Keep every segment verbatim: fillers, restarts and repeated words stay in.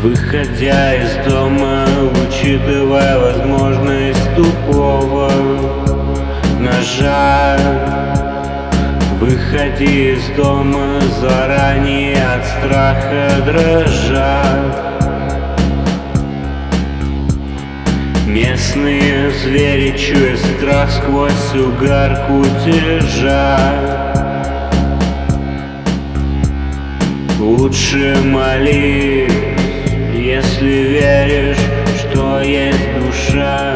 Выходя из дома, учитывая возможность тупого ножа, выходи из дома заранее от страха дрожа. Местные звери, чуя страх сквозь угар кутежа, лучше молись, если веришь, что есть душа.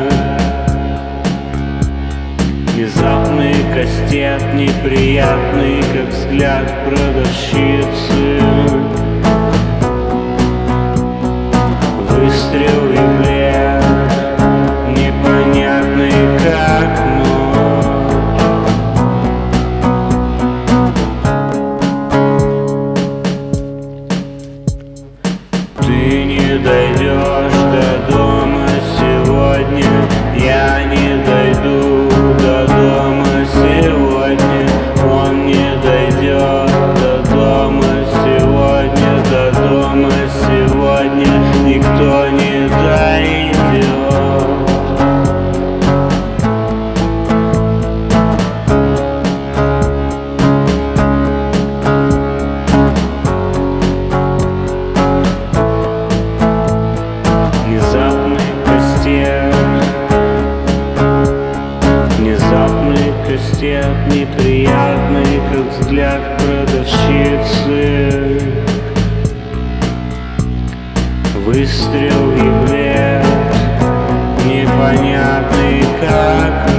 Внезапный кастет, неприятный, как взгляд продавщицы. Выстрел и блед, непонятный как ночь. Ты не дойдешь до дома сегодня, я не дойду до дома сегодня, он не дойдет до дома сегодня, до дома сегодня никто не дойдет. Внезапный кастет, внезапный кастет, неприятный, как взгляд продавщицы. Выстрел и блед, непонятный как